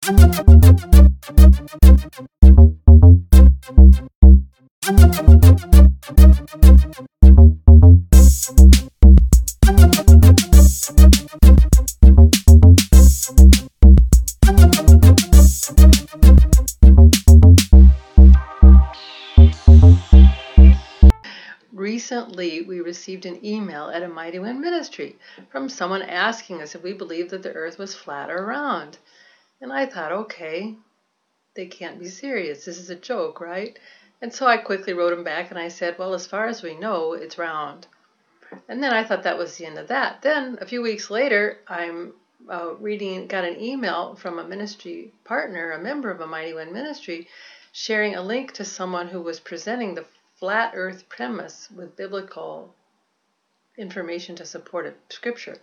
Recently, we received an email at a Mighty Wind Ministry from someone asking us if we believed that the earth was flat or round. And I thought, okay, they can't be serious. This is a joke, right? And so I quickly wrote them back and I said, well, as far as we know, it's round. And then I thought that was the end of that. Then a few weeks later, I'm got an email from a ministry partner, a member of a Mighty Wind Ministry, sharing a link to someone who was presenting the flat earth premise with biblical information to support it, scripture.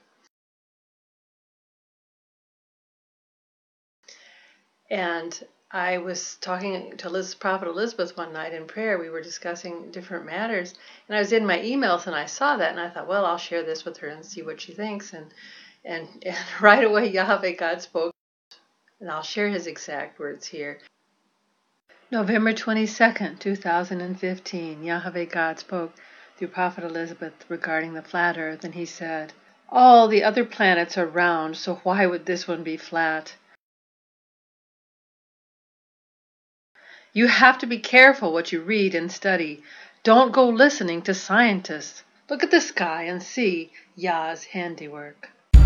And I was talking to Prophet Elizabeth one night in prayer. We were discussing different matters, and I was in my emails and I saw that, and I thought, well, I'll share this with her and see what she thinks. And right away, Yahweh God spoke, and I'll share his exact words here. November 22nd, 2015, Yahweh God spoke through Prophet Elizabeth regarding the flat earth, and he said, all the other planets are round, so why would this one be flat? You have to be careful what you read and study. Don't go listening to scientists. Look at the sky and see Yah's handiwork.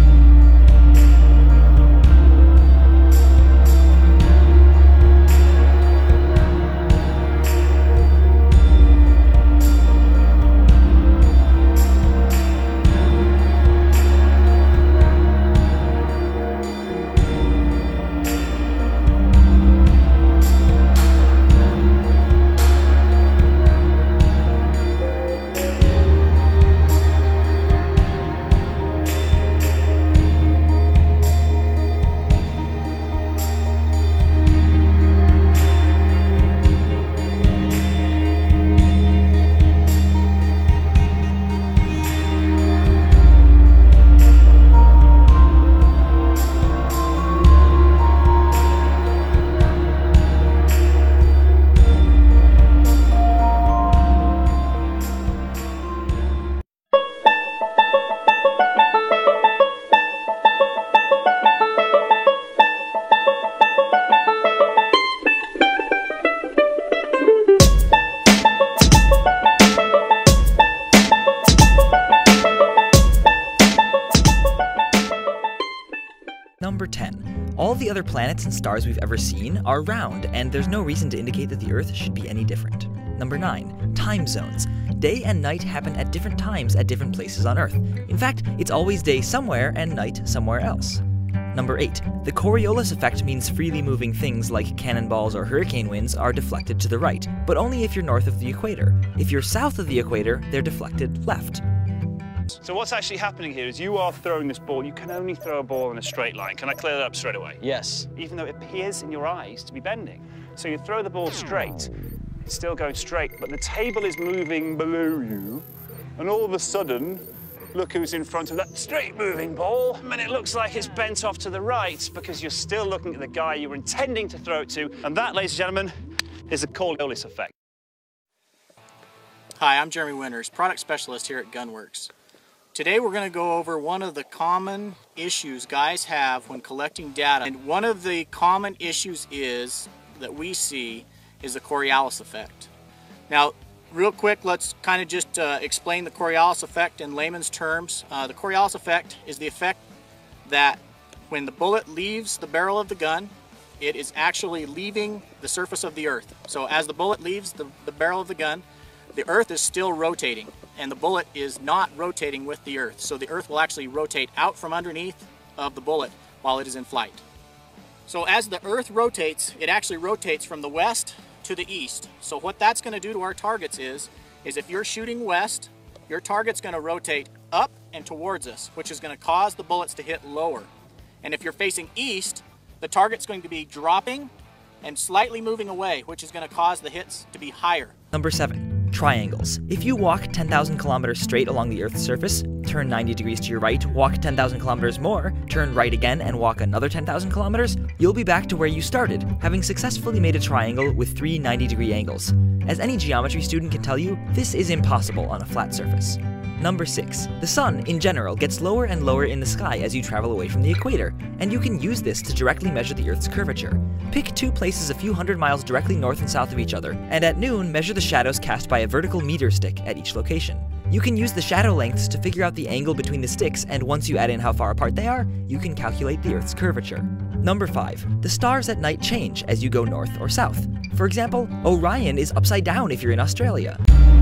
Number 10. All the other planets and stars we've ever seen are round, and there's no reason to indicate that the Earth should be any different. Number 9. Time zones. Day and night happen at different times at different places on Earth. In fact, it's always day somewhere and night somewhere else. Number 8. The Coriolis effect means freely moving things like cannonballs or hurricane winds are deflected to the right, but only if you're north of the equator. If you're south of the equator, they're deflected left. So what's actually happening here is you are throwing this ball. You can only throw a ball in a straight line. Can I clear that up straight away? Yes. Even though it appears in your eyes to be bending. So you throw the ball straight, it's still going straight, but the table is moving below you, and all of a sudden, look who's in front of that straight moving ball, and it looks like it's bent off to the right because you're still looking at the guy you were intending to throw it to, and that, ladies and gentlemen, is the Coriolis effect. Hi, I'm Jeremy Winters, product specialist here at Gunworks. Today we're going to go over one of the common issues guys have when collecting data. And one of the common issues that we see is the Coriolis effect. Now, real quick, let's kind of just explain the Coriolis effect in layman's terms. The Coriolis effect is the effect that when the bullet leaves the barrel of the gun, it is actually leaving the surface of the Earth. So as the bullet leaves the barrel of the gun, the Earth is still rotating, and the bullet is not rotating with the Earth. So the Earth will actually rotate out from underneath of the bullet while it is in flight. So as the Earth rotates, it actually rotates from the west to the east. So what that's going to do to our targets is if you're shooting west, your target's going to rotate up and towards us, which is going to cause the bullets to hit lower. And if you're facing east, the target's going to be dropping and slightly moving away, which is going to cause the hits to be higher. Number 7. Triangles. If you walk 10,000 kilometers straight along the Earth's surface, turn 90 degrees to your right, walk 10,000 kilometers more, turn right again, and walk another 10,000 kilometers, you'll be back to where you started, having successfully made a triangle with 3 90-degree angles. As any geometry student can tell you, this is impossible on a flat surface. Number 6. The sun, in general, gets lower and lower in the sky as you travel away from the equator, and you can use this to directly measure the Earth's curvature. Pick 2 places a few hundred miles directly north and south of each other, and at noon, measure the shadows cast by a vertical meter stick at each location. You can use the shadow lengths to figure out the angle between the sticks, and once you add in how far apart they are, you can calculate the Earth's curvature. Number 5. The stars at night change as you go north or south. For example, Orion is upside down if you're in Australia.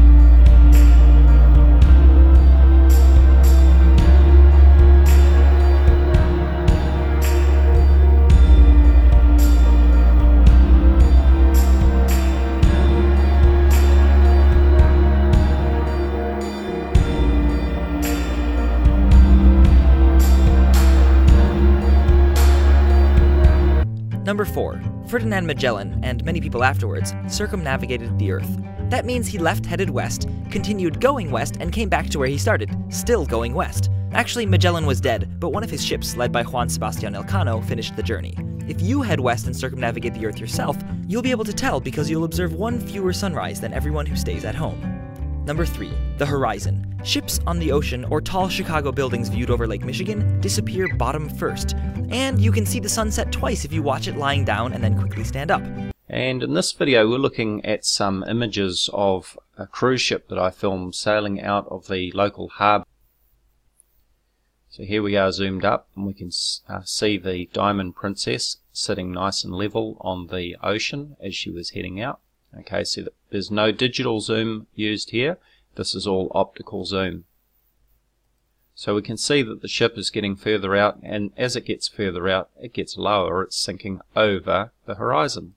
Number 4. Ferdinand Magellan, and many people afterwards, circumnavigated the Earth. That means he left headed west, continued going west, and came back to where he started, still going west. Actually, Magellan was dead, but one of his ships, led by Juan Sebastian Elcano, finished the journey. If you head west and circumnavigate the Earth yourself, you'll be able to tell because you'll observe one fewer sunrise than everyone who stays at home. Number 3. The horizon. Ships on the ocean or tall Chicago buildings viewed over Lake Michigan disappear bottom first. And you can see the sunset twice if you watch it lying down and then quickly stand up. And in this video we're looking at some images of a cruise ship that I filmed sailing out of the local harbour. So here we are zoomed up, and we can see the Diamond Princess sitting nice and level on the ocean as she was heading out. Okay, so there's no digital zoom used here, this is all optical zoom. So we can see that the ship is getting further out, and as it gets further out, it gets lower, it's sinking over the horizon.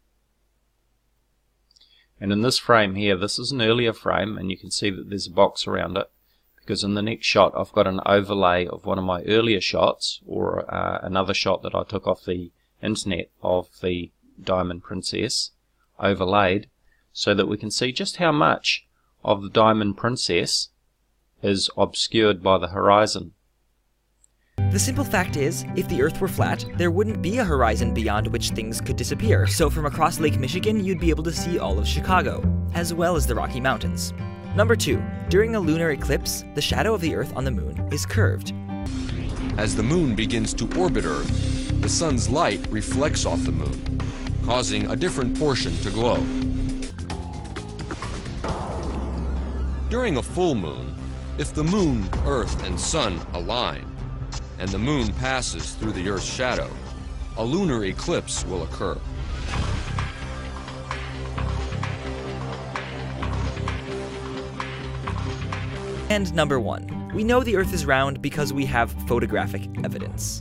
And in this frame here, this is an earlier frame, and you can see that there's a box around it, because in the next shot I've got an overlay of one of my earlier shots, or another shot that I took off the internet of the Diamond Princess, overlaid, so that we can see just how much of the Diamond Princess is obscured by the horizon. The simple fact is, if the Earth were flat, there wouldn't be a horizon beyond which things could disappear, so from across Lake Michigan you'd be able to see all of Chicago, as well as the Rocky Mountains. Number 2. During a lunar eclipse, the shadow of the Earth on the moon is curved. As the moon begins to orbit Earth, the sun's light reflects off the moon, causing a different portion to glow. During a full moon, if the moon, Earth, and sun align, and the moon passes through the Earth's shadow, a lunar eclipse will occur. And number 1. We know the Earth is round because we have photographic evidence.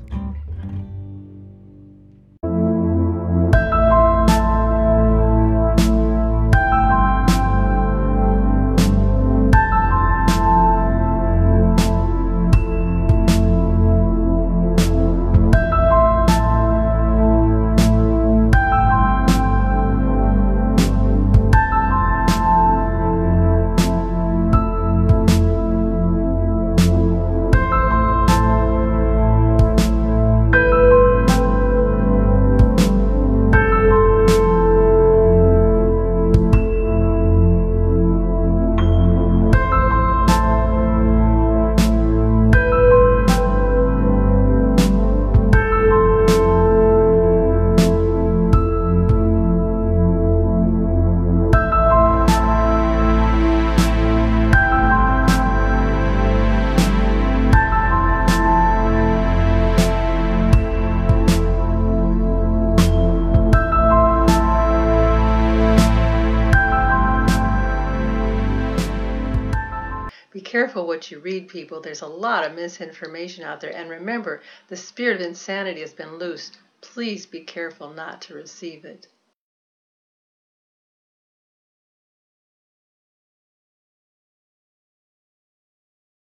Be careful what you read, people. There's a lot of misinformation out there. And remember, the spirit of insanity has been loosed. Please be careful not to receive it.